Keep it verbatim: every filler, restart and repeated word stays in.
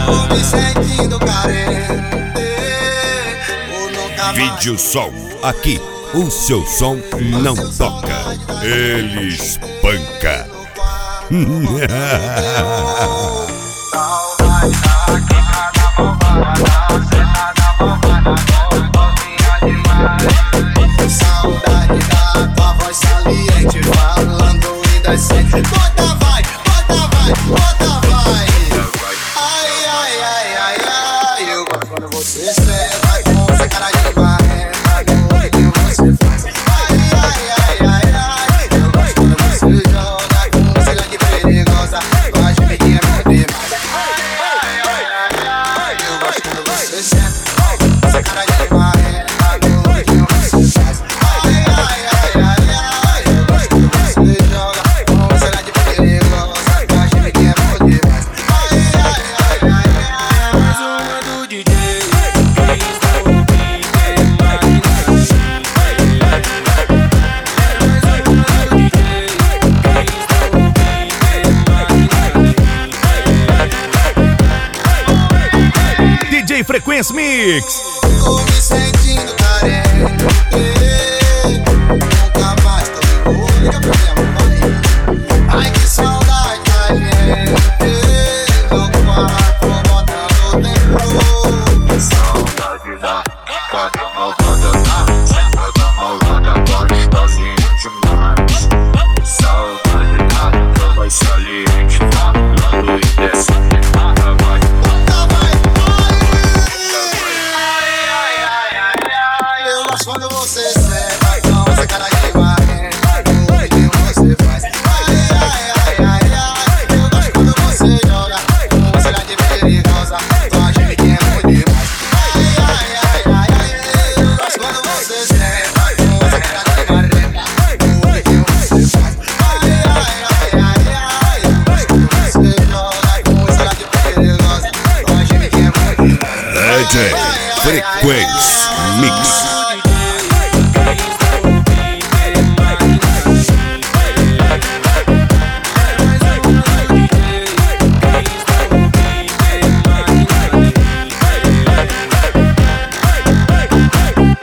Tô me sentindo carente por nunca mais. Vídeo Som, aqui o seu som não toca, ele espanca. Saudade da tua voz saliente, falando indecente. Bota vai, bota vai, bota vai. Ai, ai, ai, ai, ai. Eu gosto quando você senta com essa cara de marrenta, com o que você faz. Ai, ai, ai, ai, ai. Eu gosto quando você joga com essa grande perigosa, com a gente que é muito demais. Ai, ai, ai, ai, ai. Eu gosto quando você senta com essa cara de marrenta. D J Frequência Mix. Tô me sentindo carente, nunca mais tô me vou. Liga pra minha mãe. Ai, que saudade da gente. Meu quarto botando tempo. Saudade da cada malvada da cada malvada gostosinha demais. Saudade da tua voz saliente, falando indecente. Quando você senta com essa cara de marrenta, o que você faz? Ai, ai, ai, ai, ai. Eu gosto quando você joga com essa grande perigosa, com a gente que é muito demais. Ai, ai, ai, ai, ai. Eu gosto quando você senta com essa cara de marrenta, o que você faz? Ai, ai, ai, ai, ai. Eu gosto quando você joga com essa grande perigosa, com a gente que é muito demais. D J Frequência Mix.